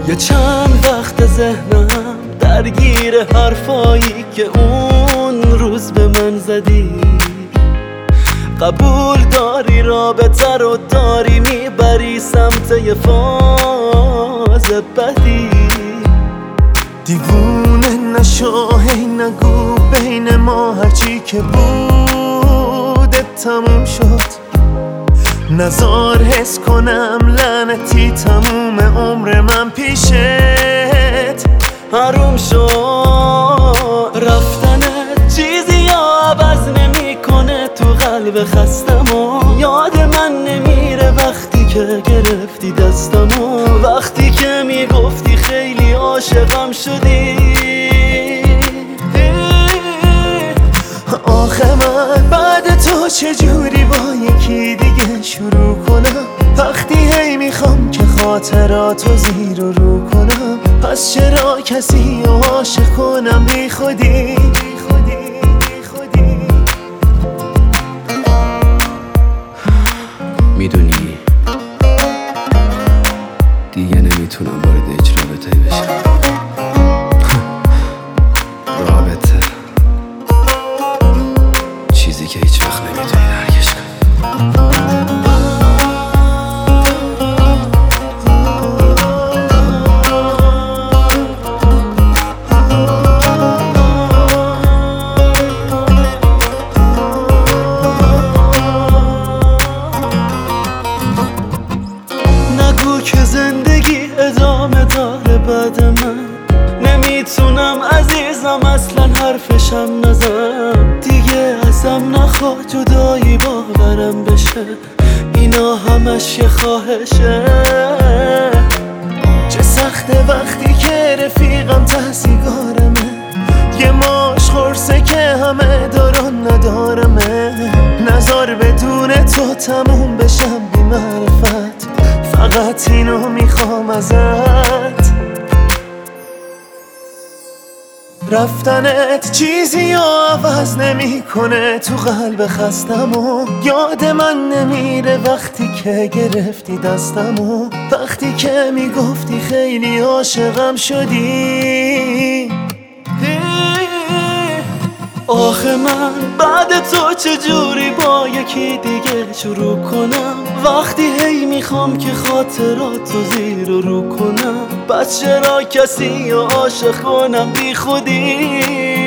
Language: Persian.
یا چند وقت ذهنم درگیر حرفایی که اون روز به من زدی. قبول داری رابطه رو داری میبری سمت یه فاز بدی. دیوونه نشو هی نگو بین ما هرچی که بوده تموم شد. نزار حس کنم لعنتی تموم عمر من پیشت حروم شد. رفتنت چیزی عوض نمیکنه تو قلب خستمو. یاد من نمیره وقتی که گرفتی دستمو، وقتی که میگفتی خیلی عاشقم شدی. آخه من بعد تو چجوری با یکی دیگه شروع کنم؟ وقتی هی میخوام که خاطراتو زیر و رو کنم، پس چرا کسی رو عاشق کنم بی خودی؟ میدونی دیگه نمیتونم وارد هیچ رابطه‌ای بشم. رابطه چیزی که هیچ وقت نمیتونی درکش کنی. نگو که زندگی ادامه داره بعد من. نمیتونم عزیزم اصلا حرفشم نزن. دیگه ازم نخوا جدایی باورم بشه، اینا همش یه خواهشه. چه سخته وقتی که رفیقم ته سیگارمه، یه ماش خورسه که همه دارن ندارمه. نزار بدون تو تموم بشم بی معرفت، فقط اینو میخوام ازت. رفتنت چیزی رو عوض نمیکنه تو قلب خستمو. یاد من نمیره وقتی که گرفتی دستمو، وقتی که میگفتی خیلی عاشقم شدی. آخه من بعد تو چجوری با یکی دیگه شروع کنم؟ وقتی هی میخوام که خاطراتو زیر و رو کنم، پس چرا کسی رو عاشق کنم بی خودی؟